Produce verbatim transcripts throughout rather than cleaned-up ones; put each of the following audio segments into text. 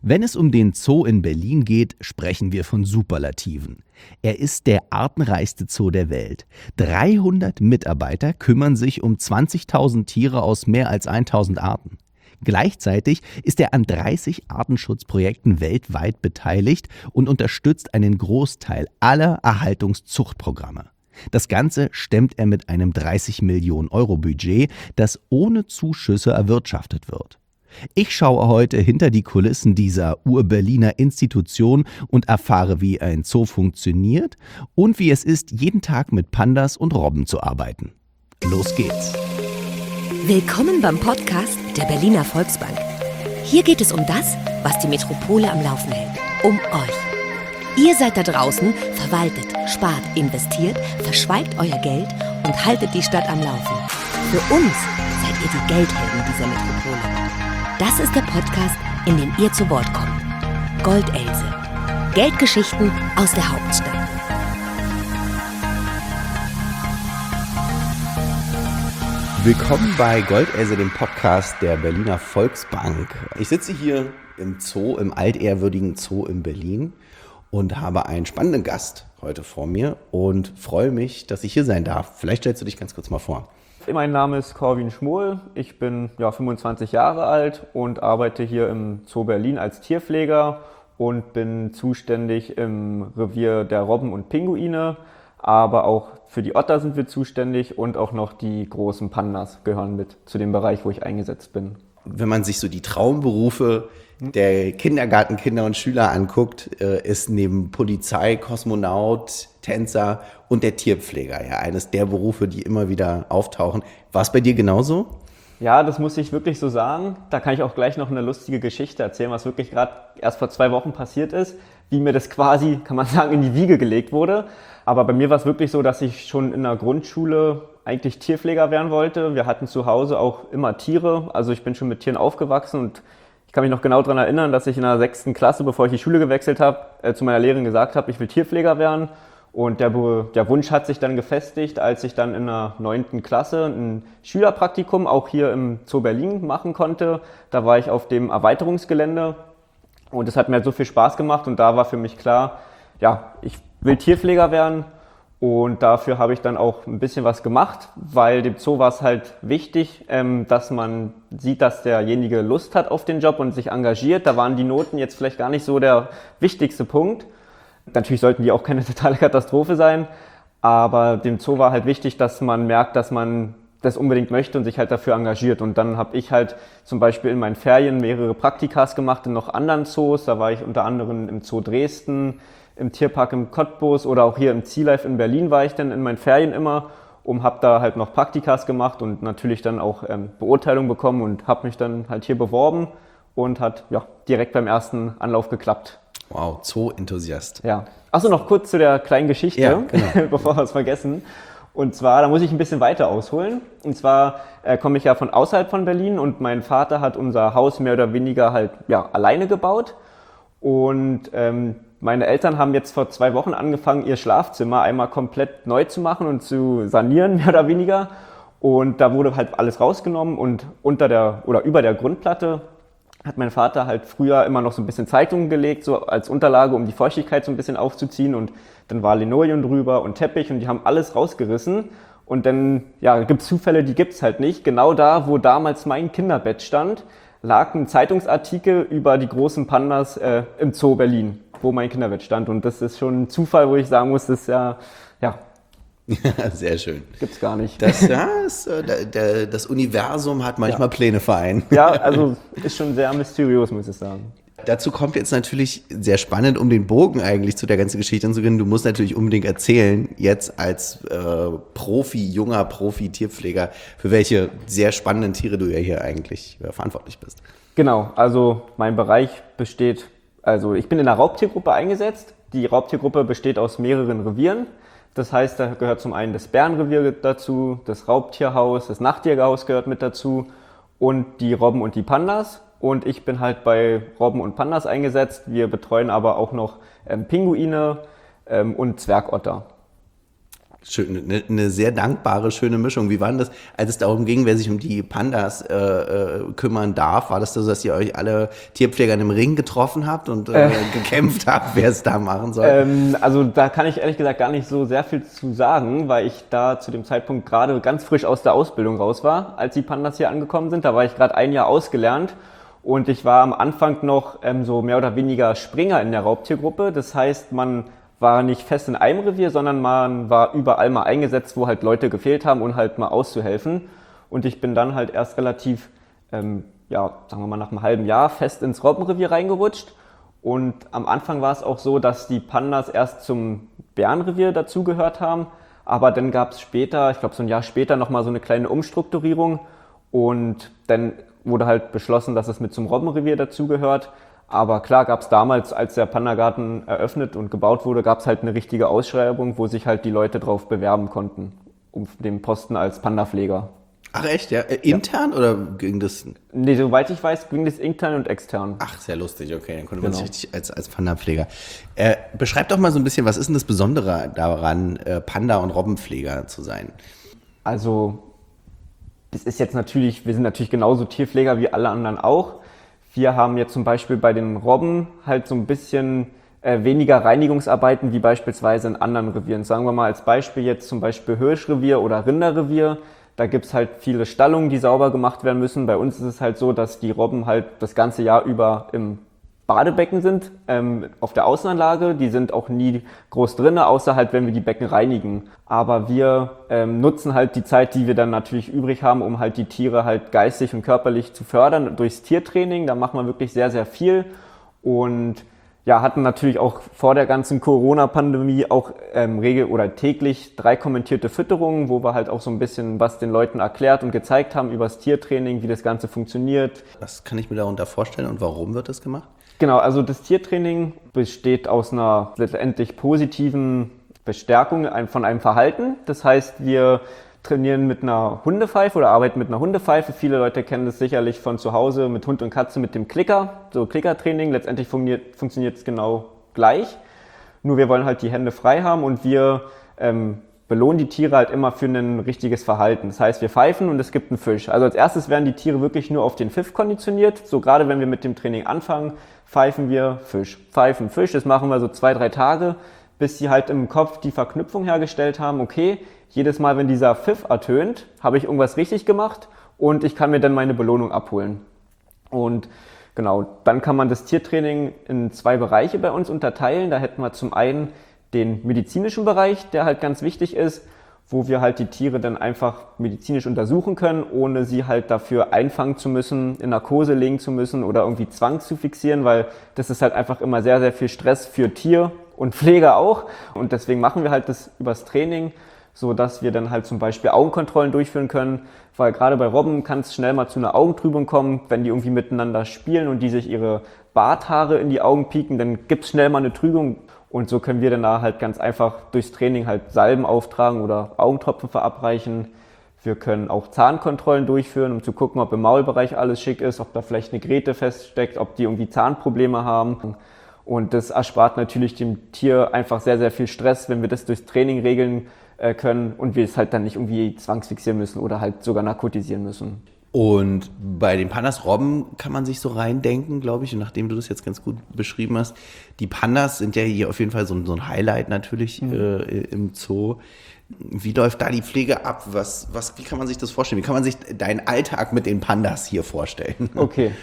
Wenn es um den Zoo in Berlin geht, sprechen wir von Superlativen. Er ist der artenreichste Zoo der Welt. dreihundert Mitarbeiter kümmern sich um zwanzigtausend Tiere aus mehr als tausend Arten. Gleichzeitig ist er an dreißig Artenschutzprojekten weltweit beteiligt und unterstützt einen Großteil aller Erhaltungszuchtprogramme. Das Ganze stemmt er mit einem dreißig Millionen Euro Budget, das ohne Zuschüsse erwirtschaftet wird. Ich schaue heute hinter die Kulissen dieser Ur-Berliner Institution und erfahre, wie ein Zoo funktioniert und wie es ist, jeden Tag mit Pandas und Robben zu arbeiten. Los geht's! Willkommen beim Podcast der Berliner Volksbank. Hier geht es um das, was die Metropole am Laufen hält. Um euch. Ihr seid da draußen, verwaltet, spart, investiert, verschweigt euer Geld und haltet die Stadt am Laufen. Für uns seid ihr die Geldhelden dieser Metropole. Das ist der Podcast, in dem ihr zu Wort kommt. Goldelse. Geldgeschichten aus der Hauptstadt. Willkommen bei Goldelse, dem Podcast der Berliner Volksbank. Ich sitze hier im Zoo, im altehrwürdigen Zoo in Berlin und habe einen spannenden Gast heute vor mir und freue mich, dass ich hier sein darf. Vielleicht stellst du dich ganz kurz mal vor. Mein Name ist Corwin Schmohl, ich bin ja, fünfundzwanzig Jahre alt und arbeite hier im Zoo Berlin als Tierpfleger und bin zuständig im Revier der Robben und Pinguine, aber auch für die Otter sind wir zuständig und auch noch die großen Pandas gehören mit zu dem Bereich, wo ich eingesetzt bin. Wenn man sich so die Traumberufe der Kindergartenkinder und Schüler anguckt, ist neben Polizei, Kosmonaut, Tänzer und der Tierpfleger ja eines der Berufe, die immer wieder auftauchen. War es bei dir genauso? Ja, das muss ich wirklich so sagen. Da kann ich auch gleich noch eine lustige Geschichte erzählen, was wirklich gerade erst vor zwei Wochen passiert ist, wie mir das quasi, kann man sagen, in die Wiege gelegt wurde. Aber bei mir war es wirklich so, dass ich schon in der Grundschule eigentlich Tierpfleger werden wollte. Wir hatten zu Hause auch immer Tiere, also ich bin schon mit Tieren aufgewachsen und ich kann mich noch genau daran erinnern, dass ich in der sechsten Klasse, bevor ich die Schule gewechselt habe, äh, zu meiner Lehrerin gesagt habe, ich will Tierpfleger werden. Und der, der Wunsch hat sich dann gefestigt, als ich dann in der neunten Klasse ein Schülerpraktikum auch hier im Zoo Berlin machen konnte. Da war ich auf dem Erweiterungsgelände und es hat mir so viel Spaß gemacht und da war für mich klar, ja, ich will Tierpfleger werden. Und dafür habe ich dann auch ein bisschen was gemacht, weil dem Zoo war es halt wichtig, ähm, dass man sieht, dass derjenige Lust hat auf den Job und sich engagiert. Da waren die Noten jetzt vielleicht gar nicht so der wichtigste Punkt. Natürlich sollten die auch keine totale Katastrophe sein, aber dem Zoo war halt wichtig, dass man merkt, dass man das unbedingt möchte und sich halt dafür engagiert. Und dann habe ich halt zum Beispiel in meinen Ferien mehrere Praktikas gemacht in noch anderen Zoos. Da war ich unter anderem im Zoo Dresden, im Tierpark im Cottbus oder auch hier im Sea Life in Berlin war ich dann in meinen Ferien immer und habe da halt noch Praktikas gemacht und natürlich dann auch ähm, Beurteilung bekommen und habe mich dann halt hier beworben und hat ja direkt beim ersten Anlauf geklappt. Wow, Zoo-Enthusiast. Ja. Achso, noch kurz zu der kleinen Geschichte, ja, genau. bevor wir es vergessen. Und zwar, da muss ich ein bisschen weiter ausholen. Und zwar äh, komme ich ja von außerhalb von Berlin und mein Vater hat unser Haus mehr oder weniger halt ja alleine gebaut. Und ähm, meine Eltern haben jetzt vor zwei Wochen angefangen, ihr Schlafzimmer einmal komplett neu zu machen und zu sanieren, mehr oder weniger. Und da wurde halt alles rausgenommen und unter der oder über der Grundplatte hat mein Vater halt früher immer noch so ein bisschen Zeitungen gelegt, so als Unterlage, um die Feuchtigkeit so ein bisschen aufzuziehen. Und dann war Linoleum drüber und Teppich und die haben alles rausgerissen. Und dann, ja, gibt es Zufälle, die gibt's halt nicht. Genau da, wo damals mein Kinderbett stand, lag ein Zeitungsartikel über die großen Pandas äh, im Zoo Berlin, wo mein Kinderbett stand. Und das ist schon ein Zufall, wo ich sagen muss, das ist ja, ja. Sehr schön. Gibt's gar nicht. Das, ja, das, das Universum hat manchmal ja. Pläne vereint. Ja, also ist schon sehr mysteriös, muss ich sagen. Dazu kommt jetzt natürlich sehr spannend, um den Bogen eigentlich zu der ganzen Geschichte anzugehen. Du musst natürlich unbedingt erzählen, jetzt als äh, Profi, junger Profi-Tierpfleger, für welche sehr spannenden Tiere du ja hier eigentlich äh, verantwortlich bist. Genau, also mein Bereich besteht, also ich bin in der Raubtiergruppe eingesetzt. Die Raubtiergruppe besteht aus mehreren Revieren. Das heißt, da gehört zum einen das Bärenrevier dazu, das Raubtierhaus, das Nachtjägerhaus gehört mit dazu und die Robben und die Pandas. Und ich bin halt bei Robben und Pandas eingesetzt. Wir betreuen aber auch noch ähm, Pinguine ähm, und Zwergotter. Schön, eine, eine sehr dankbare, schöne Mischung. Wie war denn das, als es darum ging, wer sich um die Pandas äh, äh, kümmern darf? War das so, dass ihr euch alle Tierpfleger in einem Ring getroffen habt und äh, äh. gekämpft habt, wer es da machen soll? Ähm, also da kann ich ehrlich gesagt gar nicht so sehr viel zu sagen, weil ich da zu dem Zeitpunkt gerade ganz frisch aus der Ausbildung raus war, als die Pandas hier angekommen sind. Da war ich gerade ein Jahr ausgelernt und ich war am Anfang noch ähm, so mehr oder weniger Springer in der Raubtiergruppe. Das heißt, man war nicht fest in einem Revier, sondern man war überall mal eingesetzt, wo halt Leute gefehlt haben, um halt mal auszuhelfen. Und ich bin dann halt erst relativ, ähm, ja, sagen wir mal nach einem halben Jahr fest ins Robbenrevier reingerutscht. Und am Anfang war es auch so, dass die Pandas erst zum Bärenrevier dazugehört haben. Aber dann gab es später, ich glaube so ein Jahr später, nochmal so eine kleine Umstrukturierung. Und dann wurde halt beschlossen, dass es mit zum Robbenrevier dazugehört. Aber klar gab es damals, als der Pandagarten eröffnet und gebaut wurde, gab es halt eine richtige Ausschreibung, wo sich halt die Leute drauf bewerben konnten, um den Posten als Pandapfleger. Ach echt, ja? Äh, intern ja. Oder ging das? Nee, soweit ich weiß, ging das intern und extern. Ach, sehr lustig, okay, dann konnte man sich richtig als, als Pandapfleger. Äh, beschreib doch mal so ein bisschen, was ist denn das Besondere daran, äh, Panda- und Robbenpfleger zu sein? Also, das ist jetzt natürlich, wir sind natürlich genauso Tierpfleger wie alle anderen auch. Wir haben jetzt zum Beispiel bei den Robben halt so ein bisschen äh, weniger Reinigungsarbeiten wie beispielsweise in anderen Revieren. Sagen wir mal als Beispiel jetzt zum Beispiel Hirschrevier oder Rinderrevier. Da gibt's halt viele Stallungen, die sauber gemacht werden müssen. Bei uns ist es halt so, dass die Robben halt das ganze Jahr über im Badebecken sind, ähm, auf der Außenanlage. Die sind auch nie groß drinne, außer halt, wenn wir die Becken reinigen. Aber wir ähm, nutzen halt die Zeit, die wir dann natürlich übrig haben, um halt die Tiere halt geistig und körperlich zu fördern durchs Tiertraining. Da macht man wirklich sehr, sehr viel und ja, hatten natürlich auch vor der ganzen Corona-Pandemie auch ähm, regel- oder täglich drei kommentierte Fütterungen, wo wir halt auch so ein bisschen was den Leuten erklärt und gezeigt haben über das Tiertraining, wie das Ganze funktioniert. Was kann ich mir darunter vorstellen und warum wird das gemacht? Genau, also das Tiertraining besteht aus einer letztendlich positiven Bestärkung von einem Verhalten. Das heißt, wir trainieren mit einer Hundepfeife oder arbeiten mit einer Hundepfeife. Viele Leute kennen das sicherlich von zu Hause mit Hund und Katze mit dem Klicker, so Klickertraining. Letztendlich funktioniert es genau gleich. Nur wir wollen halt die Hände frei haben und wir ähm, belohnen die Tiere halt immer für ein richtiges Verhalten. Das heißt, wir pfeifen und es gibt einen Fisch. Also als erstes werden die Tiere wirklich nur auf den Pfiff konditioniert. So gerade wenn wir mit dem Training anfangen, pfeifen wir Fisch. Pfeifen Fisch, das machen wir so zwei, drei Tage, bis sie halt im Kopf die Verknüpfung hergestellt haben, okay, jedes Mal, wenn dieser Pfiff ertönt, habe ich irgendwas richtig gemacht und ich kann mir dann meine Belohnung abholen. Und genau, dann kann man das Tiertraining in zwei Bereiche bei uns unterteilen. Da hätten wir zum einen den medizinischen Bereich, der halt ganz wichtig ist, wo wir halt die Tiere dann einfach medizinisch untersuchen können, ohne sie halt dafür einfangen zu müssen, in Narkose legen zu müssen oder irgendwie Zwang zu fixieren, weil das ist halt einfach immer sehr, sehr viel Stress für Tier und Pfleger auch. Und deswegen machen wir halt das übers Training, so dass wir dann halt zum Beispiel Augenkontrollen durchführen können, weil gerade bei Robben kann es schnell mal zu einer Augentrübung kommen, wenn die irgendwie miteinander spielen und die sich ihre Barthaare in die Augen pieken, dann gibt es schnell mal eine Trübung und so können wir dann da halt ganz einfach durchs Training halt Salben auftragen oder Augentropfen verabreichen. Wir können auch Zahnkontrollen durchführen, um zu gucken, ob im Maulbereich alles schick ist, ob da vielleicht eine Gräte feststeckt, ob die irgendwie Zahnprobleme haben. Und das erspart natürlich dem Tier einfach sehr, sehr viel Stress, wenn wir das durchs Training regeln können und wir es halt dann nicht irgendwie zwangsfixieren müssen oder halt sogar narkotisieren müssen. Und bei den Pandas, Robben kann man sich so reindenken, glaube ich, und nachdem du das jetzt ganz gut beschrieben hast, die Pandas sind ja hier auf jeden Fall so ein, so ein Highlight natürlich mhm. äh, im Zoo. Wie läuft da die Pflege ab? Was, was, wie kann man sich das vorstellen? Wie kann man sich deinen Alltag mit den Pandas hier vorstellen? Okay,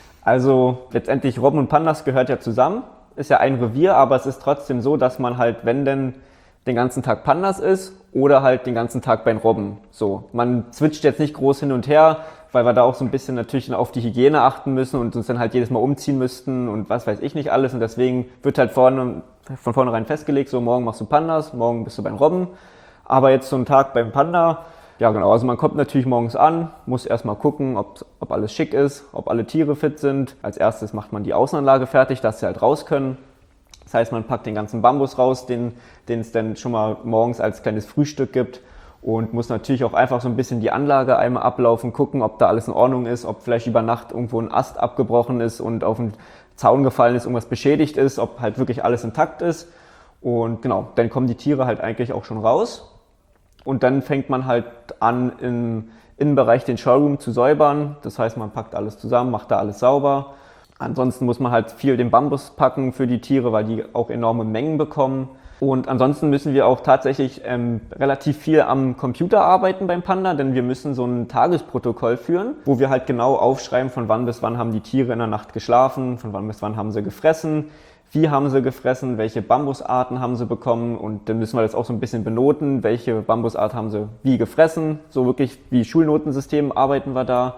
also letztendlich Robben und Pandas gehört ja zusammen, ist ja ein Revier, aber es ist trotzdem so, dass man halt, wenn denn den ganzen Tag Pandas ist oder halt den ganzen Tag bei den Robben. So, man switcht jetzt nicht groß hin und her, weil wir da auch so ein bisschen natürlich auf die Hygiene achten müssen und uns dann halt jedes Mal umziehen müssten und was weiß ich nicht alles. Und deswegen wird halt vorne, von vornherein festgelegt, so morgen machst du Pandas, morgen bist du beim Robben. Aber jetzt so ein Tag beim Panda, ja genau, also man kommt natürlich morgens an, muss erstmal gucken, ob, ob alles schick ist, ob alle Tiere fit sind. Als erstes macht man die Außenanlage fertig, dass sie halt raus können. Das heißt, man packt den ganzen Bambus raus, den, den es dann schon mal morgens als kleines Frühstück gibt und muss natürlich auch einfach so ein bisschen die Anlage einmal ablaufen, gucken, ob da alles in Ordnung ist, ob vielleicht über Nacht irgendwo ein Ast abgebrochen ist und auf den Zaun gefallen ist, irgendwas beschädigt ist, ob halt wirklich alles intakt ist. Und genau, dann kommen die Tiere halt eigentlich auch schon raus Und dann fängt man halt an, im Innenbereich den Showroom zu säubern. Das heißt, man packt alles zusammen, macht da alles sauber. Ansonsten muss man halt viel den Bambus packen für die Tiere, weil die auch enorme Mengen bekommen. Und ansonsten müssen wir auch tatsächlich ähm, relativ viel am Computer arbeiten beim Panda, denn wir müssen so ein Tagesprotokoll führen, wo wir halt genau aufschreiben, von wann bis wann haben die Tiere in der Nacht geschlafen, von wann bis wann haben sie gefressen, wie haben sie gefressen, welche Bambusarten haben sie bekommen, und dann müssen wir das auch so ein bisschen benoten, welche Bambusart haben sie wie gefressen. So wirklich wie Schulnotensystem arbeiten wir da.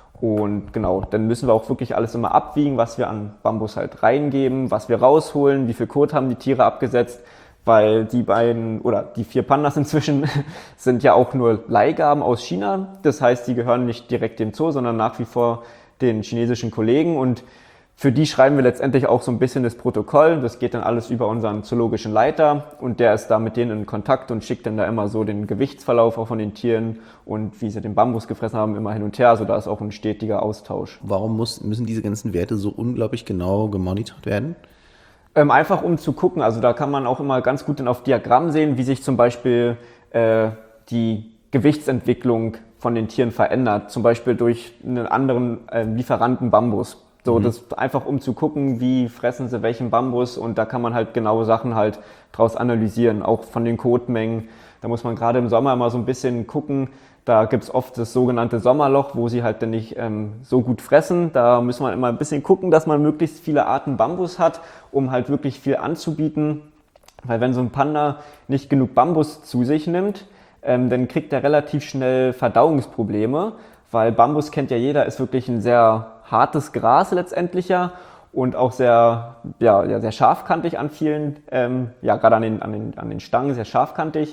Und genau, dann müssen wir auch wirklich alles immer abwiegen, was wir an Bambus halt reingeben, was wir rausholen, wie viel Kot haben die Tiere abgesetzt, weil die beiden oder die vier Pandas inzwischen sind ja auch nur Leihgaben aus China. Das heißt, die gehören nicht direkt dem Zoo, sondern nach wie vor den chinesischen Kollegen, und für die schreiben wir letztendlich auch so ein bisschen das Protokoll. Das geht dann alles über unseren zoologischen Leiter, und der ist da mit denen in Kontakt und schickt dann da immer so den Gewichtsverlauf auch von den Tieren und wie sie den Bambus gefressen haben, immer hin und her. Also da ist auch ein stetiger Austausch. Warum muss, müssen diese ganzen Werte so unglaublich genau gemonitort werden? Ähm, einfach um zu gucken, also da kann man auch immer ganz gut dann auf Diagramm sehen, wie sich zum Beispiel äh, die Gewichtsentwicklung von den Tieren verändert, zum Beispiel durch einen anderen äh, Lieferanten Bambus. So, mhm. Das einfach um zu gucken, wie fressen sie welchen Bambus, und da kann man halt genaue Sachen halt draus analysieren, auch von den Kotmengen. Da muss man gerade im Sommer immer so ein bisschen gucken. Da gibt's oft das sogenannte Sommerloch, wo sie halt dann nicht ähm, so gut fressen. Da muss man immer ein bisschen gucken, dass man möglichst viele Arten Bambus hat, um halt wirklich viel anzubieten. Weil wenn so ein Panda nicht genug Bambus zu sich nimmt, ähm, dann kriegt er relativ schnell Verdauungsprobleme. Weil Bambus, kennt ja jeder, ist wirklich ein sehr hartes Gras letztendlich ja, und auch sehr, ja, ja, sehr scharfkantig an vielen, ähm, ja, gerade an den, an, den, an den Stangen sehr scharfkantig.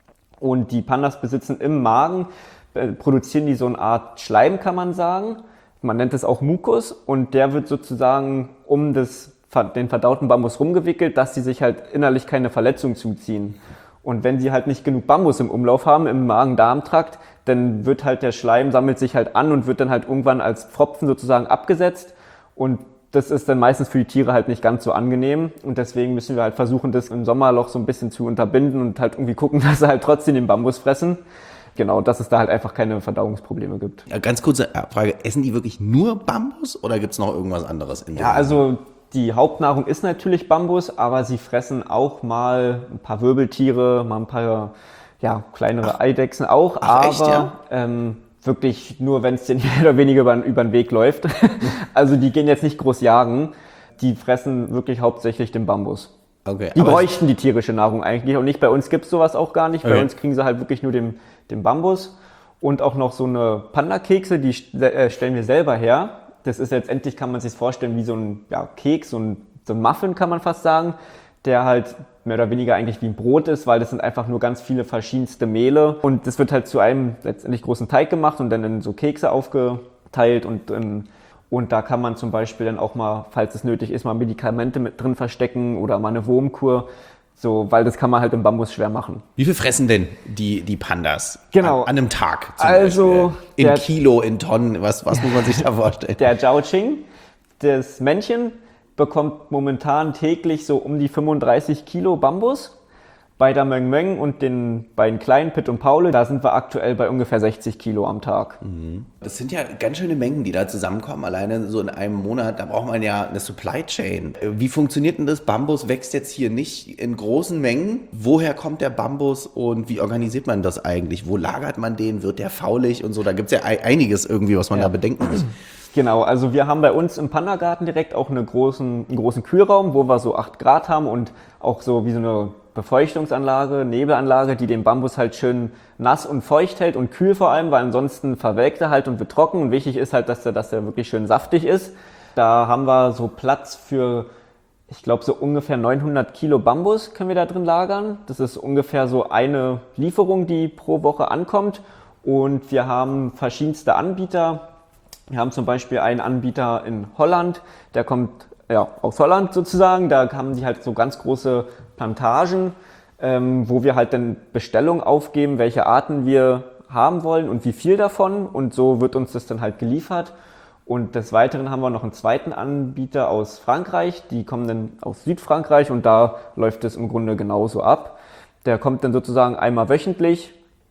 Und die Pandas besitzen im Magen, äh, produzieren die so eine Art Schleim, kann man sagen. Man nennt es auch Mukus, und der wird sozusagen um das, den verdauten Bambus rumgewickelt, dass sie sich halt innerlich keine Verletzung zuziehen. Und wenn sie halt nicht genug Bambus im Umlauf haben, im Magen-Darm-Trakt, dann wird halt der Schleim, sammelt sich halt an und wird dann halt irgendwann als Pfropfen sozusagen abgesetzt. Und das ist dann meistens für die Tiere halt nicht ganz so angenehm. Und deswegen müssen wir halt versuchen, das im Sommerloch so ein bisschen zu unterbinden und halt irgendwie gucken, dass sie halt trotzdem den Bambus fressen. Genau, dass es da halt einfach keine Verdauungsprobleme gibt. Ja, ganz kurze Frage, essen die wirklich nur Bambus oder gibt es noch irgendwas anderes in der? Ja, also die Hauptnahrung ist natürlich Bambus, aber sie fressen auch mal ein paar Wirbeltiere, mal ein paar ja, kleinere ach, Eidechsen auch, ach, aber echt, ja? ähm, wirklich nur, wenn es denen mehr oder weniger über, über den Weg läuft. Also die gehen jetzt nicht groß jagen, die fressen wirklich hauptsächlich den Bambus. Okay, die bräuchten die tierische Nahrung eigentlich und nicht. Bei uns gibt's sowas auch gar nicht. Bei okay. uns kriegen sie halt wirklich nur den, den Bambus und auch noch so eine Panda-Kekse, die äh, stellen wir selber her. Das ist letztendlich, kann man sich vorstellen, wie so ein ja, Keks, so ein, so ein Muffin kann man fast sagen, der halt mehr oder weniger eigentlich wie ein Brot ist, weil das sind einfach nur ganz viele verschiedenste Mehle und das wird halt zu einem letztendlich großen Teig gemacht und dann in so Kekse aufgeteilt und ähm, und da kann man zum Beispiel dann auch mal, falls es nötig ist, mal Medikamente mit drin verstecken oder mal eine Wurmkur, so, weil das kann man halt im Bambus schwer machen. Wie viel fressen denn die, die Pandas genau. an, an einem Tag zum also Beispiel? In der, Kilo, in Tonnen, was, was muss man sich da vorstellen? Der Zhaoqing, das Männchen, bekommt momentan täglich so um die fünfunddreißig Kilo Bambus. Bei der Möng Möng und den beiden kleinen, Pitt und Paule, da sind wir aktuell bei ungefähr sechzig Kilo am Tag. Das sind ja ganz schöne Mengen, die da zusammenkommen. Alleine so in einem Monat, da braucht man ja eine Supply Chain. Wie funktioniert denn das? Bambus wächst jetzt hier nicht in großen Mengen. Woher kommt der Bambus und wie organisiert man das eigentlich? Wo lagert man den? Wird der faulig und so? Da gibt es ja einiges irgendwie, was man ja. da bedenken muss. Genau, also wir haben bei uns im Pandagarten direkt auch eine großen, einen großen Kühlraum, wo wir so acht Grad haben und auch so wie so eine Befeuchtungsanlage, Nebelanlage, die den Bambus halt schön nass und feucht hält und kühl vor allem, weil ansonsten verwelkt er halt und wird trocken. Und wichtig ist halt, dass der, dass der wirklich schön saftig ist. Da haben wir so Platz für, ich glaube, so ungefähr neunhundert Kilo Bambus können wir da drin lagern. Das ist ungefähr so eine Lieferung, die pro Woche ankommt. Und wir haben verschiedenste Anbieter. Wir haben zum Beispiel einen Anbieter in Holland, der kommt ja, aus Holland sozusagen. Da haben die halt so ganz große Plantagen, ähm, wo wir halt dann Bestellungen aufgeben, welche Arten wir haben wollen und wie viel davon. Und so wird uns das dann halt geliefert. Und des Weiteren haben wir noch einen zweiten Anbieter aus Frankreich. Die kommen dann aus Südfrankreich und da läuft es im Grunde genauso ab. Der kommt dann sozusagen einmal wöchentlich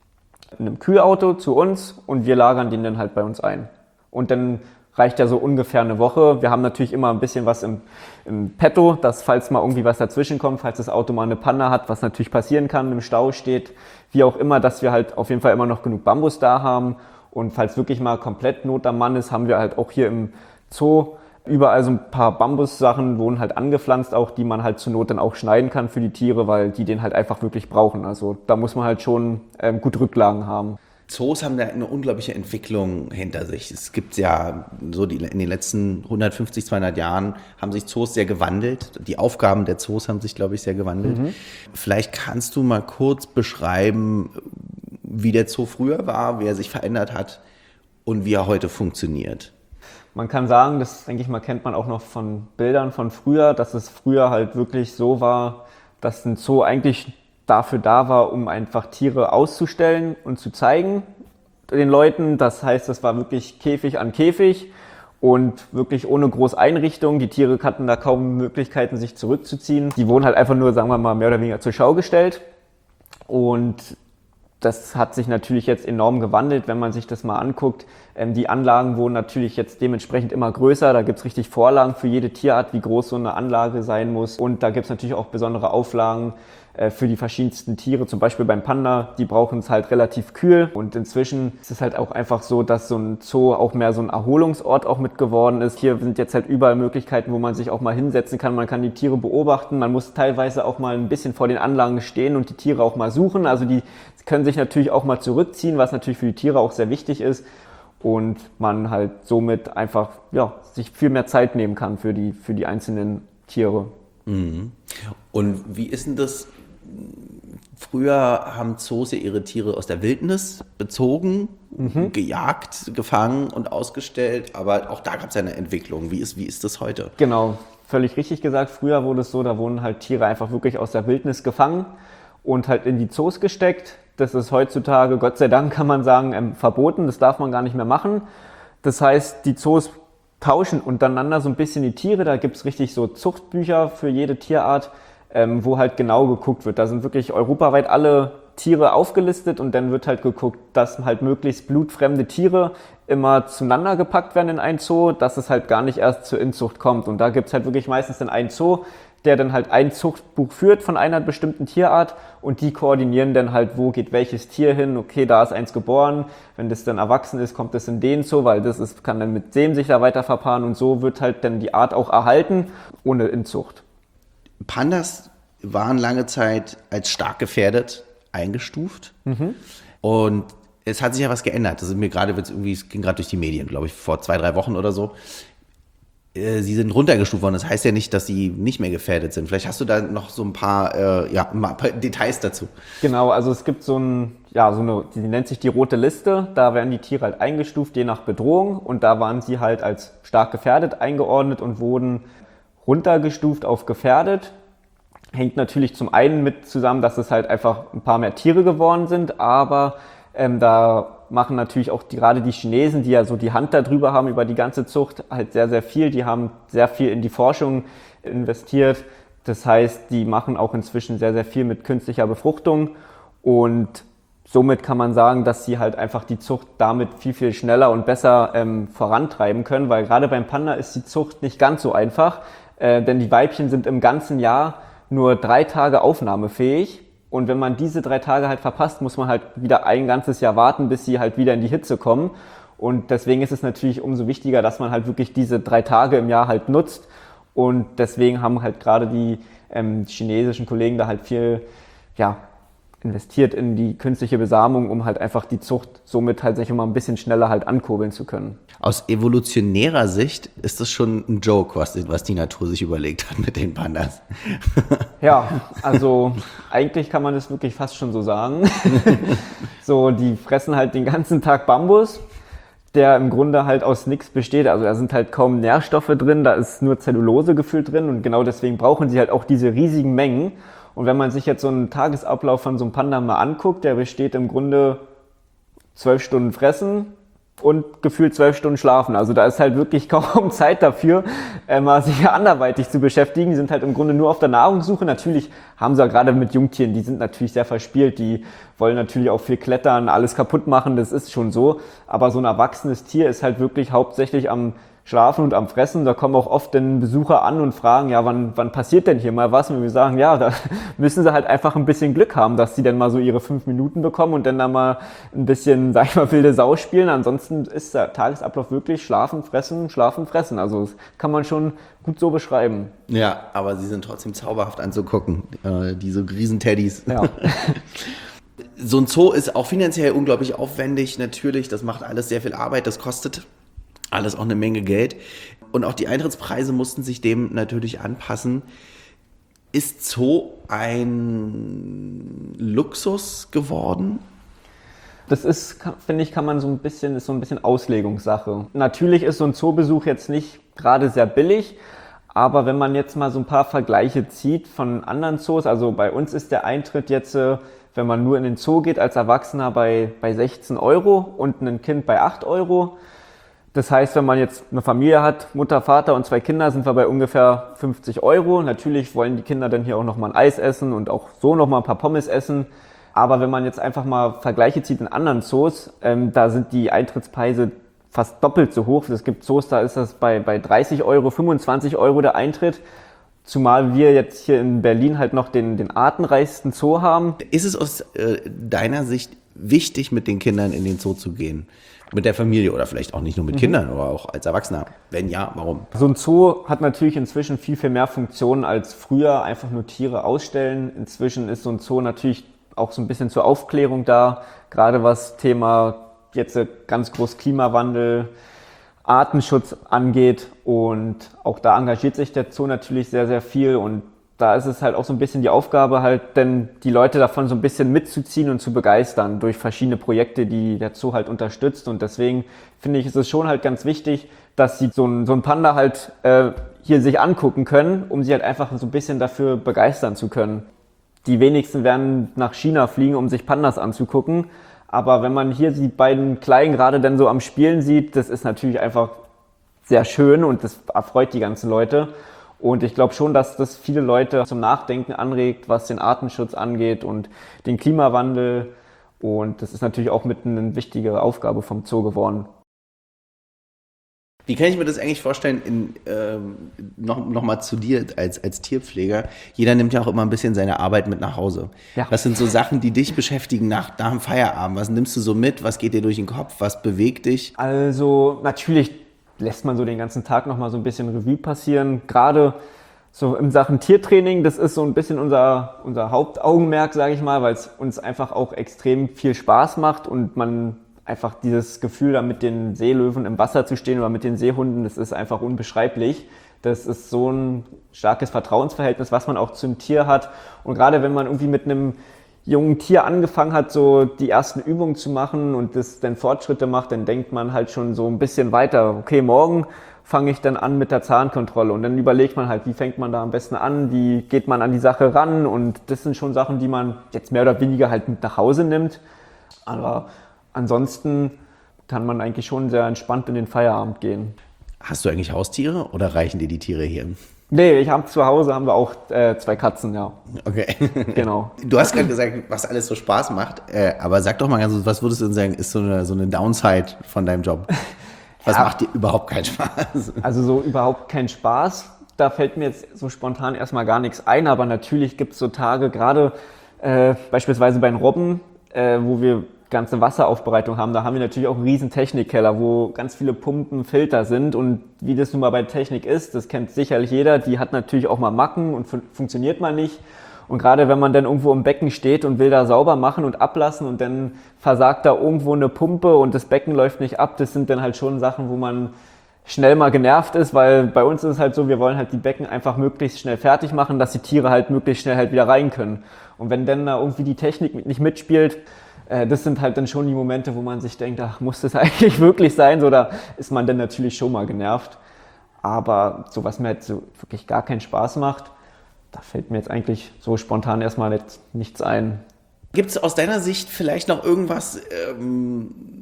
in einem Kühlauto zu uns und wir lagern den dann halt bei uns ein. Und dann reicht ja so ungefähr eine Woche. Wir haben natürlich immer ein bisschen was im, im Petto, dass falls mal irgendwie was dazwischen kommt, falls das Auto mal eine Panne hat, was natürlich passieren kann, im Stau steht, wie auch immer, dass wir halt auf jeden Fall immer noch genug Bambus da haben. Und falls wirklich mal komplett Not am Mann ist, haben wir halt auch hier im Zoo überall so ein paar Bambussachen, wurden halt angepflanzt auch, die man halt zur Not dann auch schneiden kann für die Tiere, weil die den halt einfach wirklich brauchen. Also da muss man halt schon ähm, gut Rücklagen haben. Zoos haben da eine unglaubliche Entwicklung hinter sich. Es gibt ja so die, in den letzten hundertfünfzig, zweihundert Jahren haben sich Zoos sehr gewandelt. Die Aufgaben der Zoos haben sich, glaube ich, sehr gewandelt. Mhm. Vielleicht kannst du mal kurz beschreiben, wie der Zoo früher war, wie er sich verändert hat und wie er heute funktioniert. Man kann sagen, das denke ich mal, kennt man auch noch von Bildern von früher, dass es früher halt wirklich so war, dass ein Zoo eigentlich dafür da war, um einfach Tiere auszustellen und zu zeigen den Leuten. Das heißt, das war wirklich Käfig an Käfig und wirklich ohne große Einrichtung. Die Tiere hatten da kaum Möglichkeiten, sich zurückzuziehen. Die wurden halt einfach nur, sagen wir mal, mehr oder weniger zur Schau gestellt. Und das hat sich natürlich jetzt enorm gewandelt, wenn man sich das mal anguckt. Ähm, die Anlagen wurden natürlich jetzt dementsprechend immer größer. Da gibt es richtig Vorlagen für jede Tierart, wie groß so eine Anlage sein muss. Und da gibt es natürlich auch besondere Auflagen äh, für die verschiedensten Tiere. Zum Beispiel beim Panda, die brauchen es halt relativ kühl. Und inzwischen ist es halt auch einfach so, dass so ein Zoo auch mehr so ein Erholungsort auch mit geworden ist. Hier sind jetzt halt überall Möglichkeiten, wo man sich auch mal hinsetzen kann. Man kann die Tiere beobachten. Man muss teilweise auch mal ein bisschen vor den Anlagen stehen und die Tiere auch mal suchen. Also die können sich natürlich auch mal zurückziehen, was natürlich für die Tiere auch sehr wichtig ist. Und man halt somit einfach ja, sich viel mehr Zeit nehmen kann für die, für die einzelnen Tiere. Mhm. Und wie ist denn das? Früher haben Zoos ja ihre Tiere aus der Wildnis bezogen, mhm. gejagt, gefangen und ausgestellt, aber auch da gab es ja eine Entwicklung. Wie ist, wie ist das heute? Genau, völlig richtig gesagt. Früher wurde es so, da wurden halt Tiere einfach wirklich aus der Wildnis gefangen und halt in die Zoos gesteckt. Das ist heutzutage, Gott sei Dank kann man sagen, ähm, verboten. Das darf man gar nicht mehr machen. Das heißt, die Zoos tauschen untereinander so ein bisschen die Tiere. Da gibt es richtig so Zuchtbücher für jede Tierart, ähm, wo halt genau geguckt wird. Da sind wirklich europaweit alle Tiere aufgelistet und dann wird halt geguckt, dass halt möglichst blutfremde Tiere immer zueinander gepackt werden in ein Zoo, dass es halt gar nicht erst zur Inzucht kommt. Und da gibt es halt wirklich meistens dann einen Zoo, der dann halt ein Zuchtbuch führt von einer bestimmten Tierart und die koordinieren dann halt, wo geht welches Tier hin, okay, da ist eins geboren, wenn das dann erwachsen ist, kommt das in den Zoo, weil das ist, kann dann mit dem sich da weiter verpaaren und so wird halt dann die Art auch erhalten, ohne Inzucht. Pandas waren lange Zeit als stark gefährdet eingestuft mhm. und es hat sich ja was geändert. Das ist mir gerade, irgendwie, es ging gerade durch die Medien, glaube ich, vor zwei, drei Wochen oder so. Sie sind runtergestuft worden. Das heißt ja nicht, dass sie nicht mehr gefährdet sind. Vielleicht hast du da noch so ein paar, äh, ja, ein paar Details dazu. Genau, also es gibt so ein, ja, so eine, die nennt sich die rote Liste. Da werden die Tiere halt eingestuft, je nach Bedrohung. Und da waren sie halt als stark gefährdet eingeordnet und wurden runtergestuft auf gefährdet. Hängt natürlich zum einen mit zusammen, dass es halt einfach ein paar mehr Tiere geworden sind, aber ähm, da machen natürlich auch die, gerade die Chinesen, die ja so die Hand darüber haben über die ganze Zucht, halt sehr, sehr viel. Die haben sehr viel in die Forschung investiert. Das heißt, die machen auch inzwischen sehr, sehr viel mit künstlicher Befruchtung und somit kann man sagen, dass sie halt einfach die Zucht damit viel, viel schneller und besser ähm, vorantreiben können, weil gerade beim Panda ist die Zucht nicht ganz so einfach, äh, denn die Weibchen sind im ganzen Jahr nur drei Tage aufnahmefähig. Und wenn man diese drei Tage halt verpasst, muss man halt wieder ein ganzes Jahr warten, bis sie halt wieder in die Hitze kommen. Und deswegen ist es natürlich umso wichtiger, dass man halt wirklich diese drei Tage im Jahr halt nutzt. Und deswegen haben halt gerade die ähm, chinesischen Kollegen da halt viel, ja, investiert in die künstliche Besamung, um halt einfach die Zucht somit halt sich immer ein bisschen schneller halt ankurbeln zu können. Aus evolutionärer Sicht ist das schon ein Joke, was, was die Natur sich überlegt hat mit den Pandas. Ja, also eigentlich kann man das wirklich fast schon so sagen. So, die fressen halt den ganzen Tag Bambus, der im Grunde halt aus nichts besteht. Also da sind halt kaum Nährstoffe drin, da ist nur Zellulose gefühlt drin und genau deswegen brauchen sie halt auch diese riesigen Mengen. Und wenn man sich jetzt so einen Tagesablauf von so einem Panda mal anguckt, der besteht im Grunde zwölf Stunden Fressen, und gefühlt zwölf Stunden schlafen. Also da ist halt wirklich kaum Zeit dafür, äh, mal sich anderweitig zu beschäftigen. Die sind halt im Grunde nur auf der Nahrungssuche. Natürlich haben sie ja gerade mit Jungtieren, die sind natürlich sehr verspielt, die wollen natürlich auch viel klettern, alles kaputt machen, das ist schon so. Aber so ein erwachsenes Tier ist halt wirklich hauptsächlich am Schlafen und am Fressen. Da kommen auch oft dann Besucher an und fragen, ja, wann, wann passiert denn hier mal was? Und wir sagen, ja, da müssen sie halt einfach ein bisschen Glück haben, dass sie dann mal so ihre fünf Minuten bekommen und dann da mal ein bisschen, sag ich mal, wilde Sau spielen. Ansonsten ist der Tagesablauf wirklich schlafen, fressen, schlafen, fressen. Also das kann man schon gut so beschreiben. Ja, aber sie sind trotzdem zauberhaft anzugucken, äh, diese Riesenteddys. Ja. So ein Zoo ist auch finanziell unglaublich aufwendig, natürlich. Das macht alles sehr viel Arbeit, das kostet alles auch eine Menge Geld. Und auch die Eintrittspreise mussten sich dem natürlich anpassen. Ist Zoo ein Luxus geworden? Das ist, finde ich, kann man so ein bisschen, ist so ein bisschen Auslegungssache. Natürlich ist so ein Zoobesuch jetzt nicht gerade sehr billig, aber wenn man jetzt mal so ein paar Vergleiche zieht von anderen Zoos, also bei uns ist der Eintritt jetzt, wenn man nur in den Zoo geht, als Erwachsener bei, bei sechzehn Euro und ein Kind bei acht Euro. Das heißt, wenn man jetzt eine Familie hat, Mutter, Vater und zwei Kinder, sind wir bei ungefähr fünfzig Euro. Natürlich wollen die Kinder dann hier auch nochmal ein Eis essen und auch so nochmal ein paar Pommes essen. Aber wenn man jetzt einfach mal Vergleiche zieht in anderen Zoos, ähm, da sind die Eintrittspreise fast doppelt so hoch. Es gibt Zoos, da ist das bei, bei dreißig Euro, fünfundzwanzig Euro der Eintritt. Zumal wir jetzt hier in Berlin halt noch den, den artenreichsten Zoo haben. Ist es aus äh, deiner Sicht wichtig, mit den Kindern in den Zoo zu gehen? Mit der Familie oder vielleicht auch nicht nur mit mhm. Kindern, aber auch als Erwachsener? Wenn ja, warum? So ein Zoo hat natürlich inzwischen viel, viel mehr Funktionen als früher. Einfach nur Tiere ausstellen. Inzwischen ist so ein Zoo natürlich auch so ein bisschen zur Aufklärung da. Gerade was Thema jetzt ganz groß Klimawandel, Artenschutz angeht. Und auch da engagiert sich der Zoo natürlich sehr, sehr viel. Und da ist es halt auch so ein bisschen die Aufgabe, halt denn die Leute davon so ein bisschen mitzuziehen und zu begeistern durch verschiedene Projekte, die der Zoo halt unterstützt. Und deswegen finde ich, ist es schon halt ganz wichtig, dass sie so ein, so ein Panda halt äh, hier sich angucken können, um sie halt einfach so ein bisschen dafür begeistern zu können. Die wenigsten werden nach China fliegen, um sich Pandas anzugucken. Aber wenn man hier die beiden Kleinen gerade dann so am Spielen sieht, das ist natürlich einfach sehr schön und das erfreut die ganzen Leute. Und ich glaube schon, dass das viele Leute zum Nachdenken anregt, was den Artenschutz angeht und den Klimawandel. Und das ist natürlich auch mit eine wichtige Aufgabe vom Zoo geworden. Wie kann ich mir das eigentlich vorstellen, in, ähm, noch, noch mal zu dir als, als Tierpfleger? Jeder nimmt ja auch immer ein bisschen seine Arbeit mit nach Hause. Ja. Was sind so Sachen, die dich beschäftigen nach, nach dem Feierabend? Was nimmst du so mit? Was geht dir durch den Kopf? Was bewegt dich? Also natürlich lässt man so den ganzen Tag noch mal so ein bisschen Revue passieren. Gerade so in Sachen Tiertraining, das ist so ein bisschen unser, unser Hauptaugenmerk, sage ich mal, weil es uns einfach auch extrem viel Spaß macht und man einfach dieses Gefühl, da mit den Seelöwen im Wasser zu stehen oder mit den Seehunden, das ist einfach unbeschreiblich. Das ist so ein starkes Vertrauensverhältnis, was man auch zum Tier hat. Und gerade wenn man irgendwie mit einem jungen Tier angefangen hat, so die ersten Übungen zu machen und das dann Fortschritte macht, dann denkt man halt schon so ein bisschen weiter. Okay, morgen fange ich dann an mit der Zahnkontrolle und dann überlegt man halt, wie fängt man da am besten an, wie geht man an die Sache ran und das sind schon Sachen, die man jetzt mehr oder weniger halt mit nach Hause nimmt. Aber ansonsten kann man eigentlich schon sehr entspannt in den Feierabend gehen. Hast du eigentlich Haustiere oder reichen dir die Tiere hier? Nee, ich habe zu Hause haben wir auch äh, zwei Katzen, ja. Okay. Genau. Du hast gerade gesagt, was alles so Spaß macht, äh, aber sag doch mal ganz, was würdest du denn sagen, ist so eine, so eine Downside von deinem Job? Was ja. macht dir überhaupt keinen Spaß? Also so überhaupt keinen Spaß, da fällt mir jetzt so spontan erstmal gar nichts ein, aber natürlich gibt es so Tage, gerade äh, beispielsweise bei den Robben, äh, wo wir ganze Wasseraufbereitung haben, da haben wir natürlich auch einen riesen Technikkeller, wo ganz viele Pumpen, Filter sind und wie das nun mal bei Technik ist, das kennt sicherlich jeder, die hat natürlich auch mal Macken und fun- funktioniert mal nicht und gerade wenn man dann irgendwo im Becken steht und will da sauber machen und ablassen und dann versagt da irgendwo eine Pumpe und das Becken läuft nicht ab, das sind dann halt schon Sachen, wo man schnell mal genervt ist, weil bei uns ist es halt so, wir wollen halt die Becken einfach möglichst schnell fertig machen, dass die Tiere halt möglichst schnell halt wieder rein können und wenn dann da irgendwie die Technik nicht mitspielt, das sind halt dann schon die Momente, wo man sich denkt, ach, muss das eigentlich wirklich sein? So, da ist man dann natürlich schon mal genervt. Aber so was mir halt so wirklich gar keinen Spaß macht, da fällt mir jetzt eigentlich so spontan erstmal jetzt nichts ein. Gibt es aus deiner Sicht vielleicht noch irgendwas, ähm,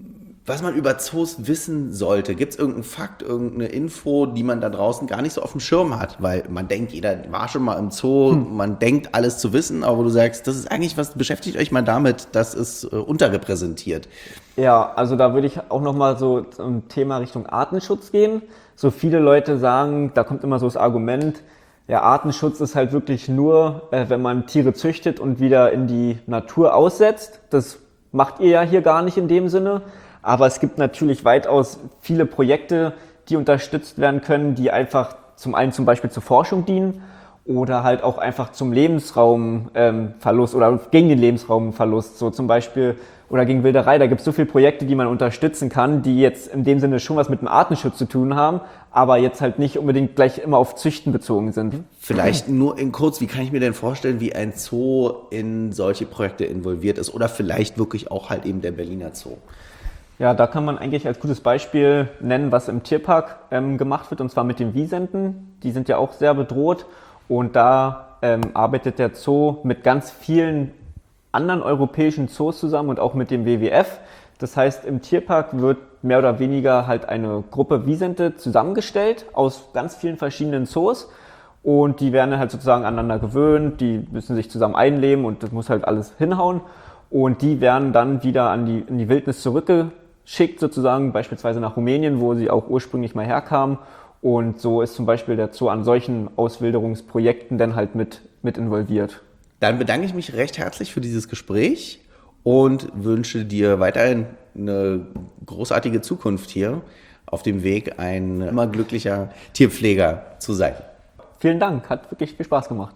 was man über Zoos wissen sollte. Gibt es irgendeinen Fakt, irgendeine Info, die man da draußen gar nicht so auf dem Schirm hat? Weil man denkt, jeder war schon mal im Zoo, hm. man denkt, alles zu wissen, aber wo du sagst, das ist eigentlich was, beschäftigt euch mal damit, das ist äh, unterrepräsentiert. Ja, also da würde ich auch nochmal so zum Thema Richtung Artenschutz gehen. So viele Leute sagen, da kommt immer so das Argument, ja, Artenschutz ist halt wirklich nur, äh, wenn man Tiere züchtet und wieder in die Natur aussetzt. Das macht ihr ja hier gar nicht in dem Sinne. Aber es gibt natürlich weitaus viele Projekte, die unterstützt werden können, die einfach zum einen zum Beispiel zur Forschung dienen oder halt auch einfach zum Lebensraumverlust ähm, oder gegen den Lebensraumverlust, so zum Beispiel, oder gegen Wilderei. Da gibt es so viele Projekte, die man unterstützen kann, die jetzt in dem Sinne schon was mit dem Artenschutz zu tun haben, aber jetzt halt nicht unbedingt gleich immer auf Züchten bezogen sind. Vielleicht nur in kurz, wie kann ich mir denn vorstellen, wie ein Zoo in solche Projekte involviert ist oder vielleicht wirklich auch halt eben der Berliner Zoo? Ja, da kann man eigentlich als gutes Beispiel nennen, was im Tierpark ähm, gemacht wird, und zwar mit den Wisenten. Die sind ja auch sehr bedroht und da ähm, arbeitet der Zoo mit ganz vielen anderen europäischen Zoos zusammen und auch mit dem W W F. Das heißt, im Tierpark wird mehr oder weniger halt eine Gruppe Wisente zusammengestellt aus ganz vielen verschiedenen Zoos und die werden halt sozusagen aneinander gewöhnt, die müssen sich zusammen einleben und das muss halt alles hinhauen und die werden dann wieder an die, in die Wildnis zurückgeschickt sozusagen, beispielsweise nach Rumänien, wo sie auch ursprünglich mal herkamen, und so ist zum Beispiel der Zoo an solchen Auswilderungsprojekten dann halt mit, mit involviert. Dann bedanke ich mich recht herzlich für dieses Gespräch und wünsche dir weiterhin eine großartige Zukunft hier auf dem Weg, ein immer glücklicher Tierpfleger zu sein. Vielen Dank, hat wirklich viel Spaß gemacht.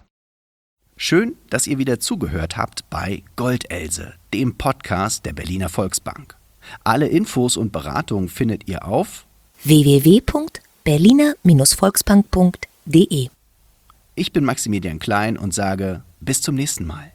Schön, dass ihr wieder zugehört habt bei Goldelse, dem Podcast der Berliner Volksbank. Alle Infos und Beratungen findet ihr auf w w w punkt berliner Volksbank punkt de. Ich bin Maximilian Klein und sage bis zum nächsten Mal.